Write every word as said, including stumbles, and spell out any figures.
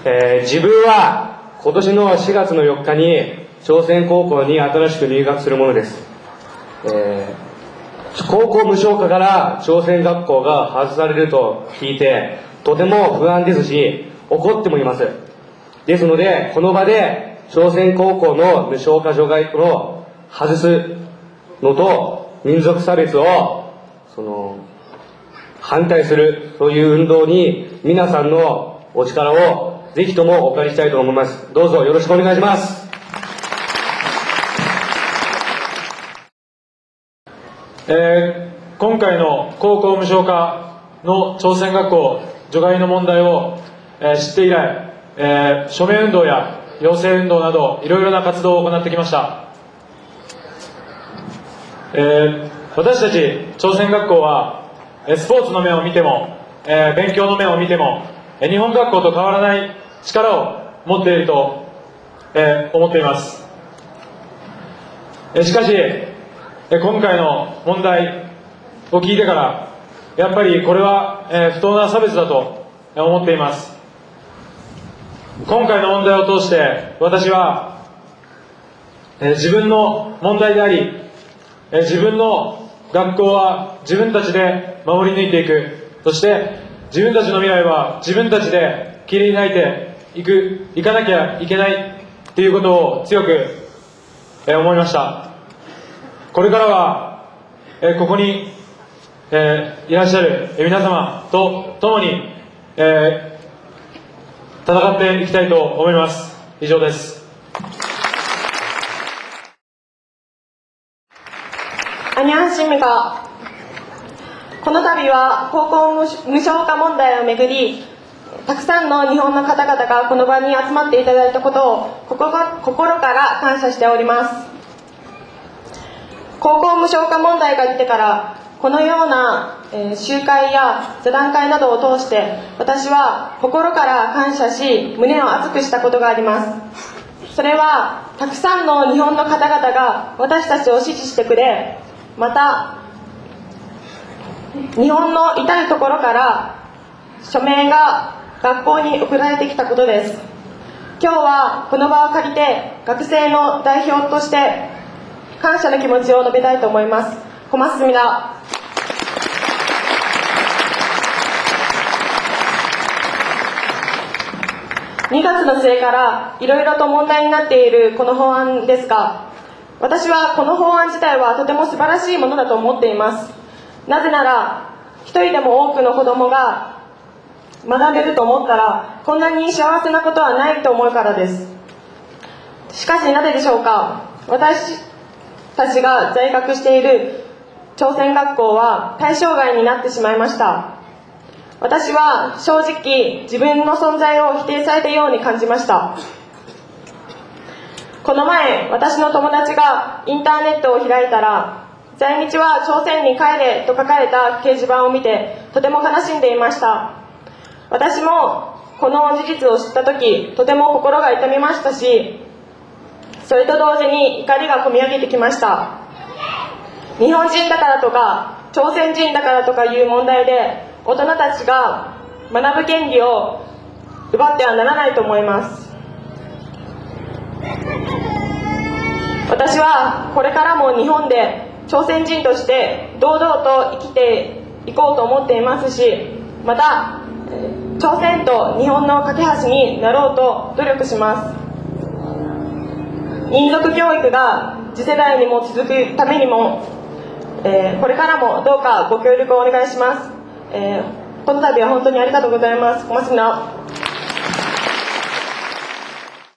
えー、自分は今年のしがつのよっかに朝鮮高校に新しく入学するものです。えー、高校無償化から朝鮮学校が外されると聞いてとても不安ですし、怒ってもいます。ですので、この場で朝鮮高校の無償化除外を外すのと民族差別をその反対する、そういう運動に皆さんのお力をぜひともお借りしたいと思います。どうぞよろしくお願いします。 えー、今回の高校無償化の朝鮮学校除外の問題を、えー、知って以来、えー、署名運動や要請運動などいろいろな活動を行ってきました。えー、私たち朝鮮学校はスポーツの面を見ても、えー、勉強の面を見ても日本学校と変わらない力を持っていると、えー、思っています。しかし今回の問題を聞いてからやっぱりこれは、えー、不当な差別だと思っています。今回の問題を通して私は、えー、自分の問題であり、えー、自分の学校は自分たちで守り抜いていく、そして自分たちの未来は自分たちで切り開いていく、いかなきゃいけないということを強く、えー、思いました。これからは、えー、ここに、えー、いらっしゃる皆様と共に、えー、戦っていきたいと思います。以上です。 アニャンシミカ。この度は高校無償化問題をめぐり、たくさんの日本の方々がこの場に集まっていただいたことを心から感謝しております。高校無償化問題が出てからこのような、えー、集会や座談会などを通して私は心から感謝し胸を熱くしたことがあります。それはたくさんの日本の方々が私たちを支持してくれ、また日本の至るところから署名が学校に送られてきたことです。今日はこの場を借りて学生の代表として感謝の気持ちを述べたいと思います。小松すみだ。にがつの末からいろいろと問題になっているこの法案ですが、私はこの法案自体はとても素晴らしいものだと思っています。なぜなら一人でも多くの子どもが学べると思ったらこんなに幸せなことはないと思うからです。しかしなぜでしょうか。私たちが在学している朝鮮学校は対象外になってしまいました。私は正直自分の存在を否定されたように感じました。この前私の友達がインターネットを開いたら在日は朝鮮に帰れと書かれた掲示板を見てとても悲しんでいました。私もこの事実を知った時とても心が痛みましたし、それと同時に怒りがこみ上げてきました。日本人だからとか朝鮮人だからとかいう問題で大人たちが学ぶ権利を奪ってはならないと思います。私はこれからも日本で朝鮮人として堂々と生きていこうと思っていますし、また朝鮮と日本の架け橋になろうと努力します。民族教育が次世代にも続くためにも、えー、これからもどうかご協力をお願いします。えー、この度は本当にありがとうございます。小松菜。